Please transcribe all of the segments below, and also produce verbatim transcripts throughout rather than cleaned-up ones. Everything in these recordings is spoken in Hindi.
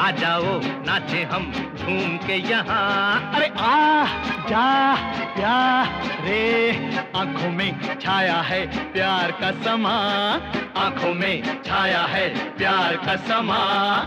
आ जाओ नाचे हम झूम के यहाँ। अरे आ जा प्यारे, आंखों में छाया है प्यार का समा, आंखों में छाया है प्यार का समा।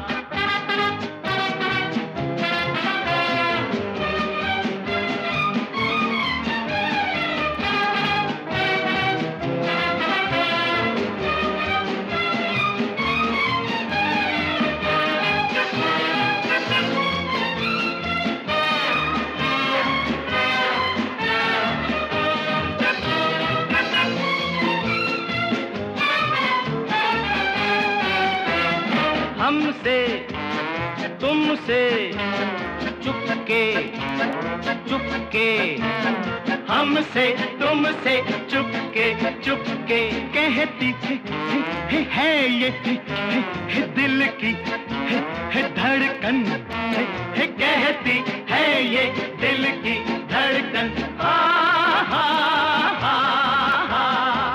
हमसे तुमसे चुपके चुपके, हमसे तुमसे चुपके चुपके कहती थी है, है ये है, है दिल की है, है धड़कन है, है कहती है ये दिल की धड़कन। आ, हा, हा, हा।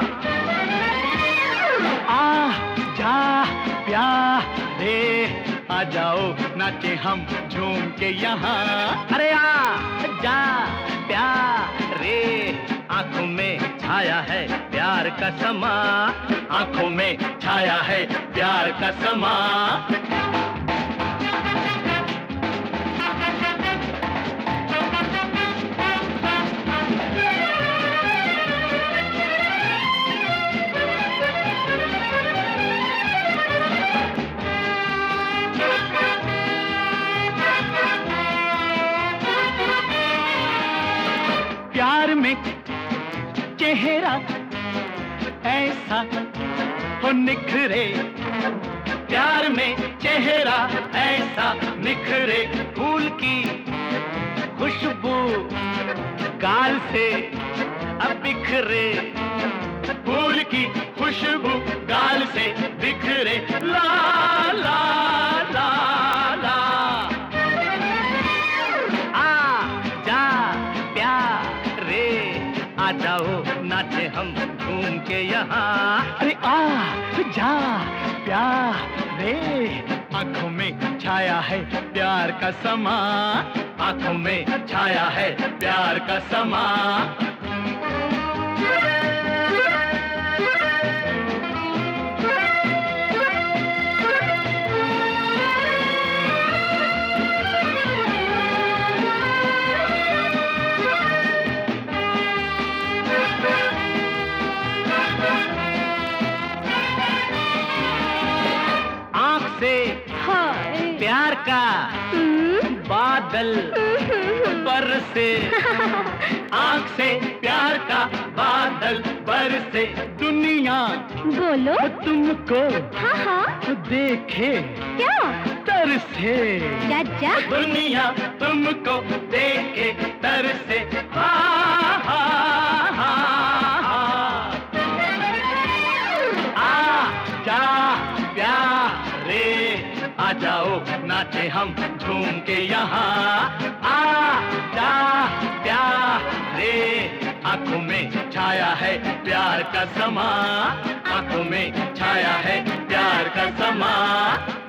आ जा प्यारे, आ जाओ नाचे हम झूम के यहाँ। अरे आ जा प्यारे, आंखों में छाया है प्यार का समा, आंखों में छाया है प्यार का समा। प्यार में चेहरा ऐसा हो निखरे, प्यार में चेहरा ऐसा निखरे, फूल की खुशबू गाल से अब बिखरे, फूल की खुशबू गाल से बिखरे। ला ला ला ला, आ जा प्यारे, आ जाओ नाचे हम झूम के यहाँ। अरे आ जा प्यारे, आंखों में छाया है प्यार का समा, आंखों में छाया है प्यार का समा। से प्यार का बादल बरसे, आँख से प्यार का बादल बरसे, दुनिया बोलो तुमको हाँ हाँ देखे क्या तरसे, क्या क्या दुनिया तुमको देखे तरसे। हा हा हा हा, आ जा प्यारे, आ जाओ नाचे हम झूम के यहाँ। आ जा प्यारे, आंखों में छाया है प्यार का समा, आंखों में छाया है प्यार का समा।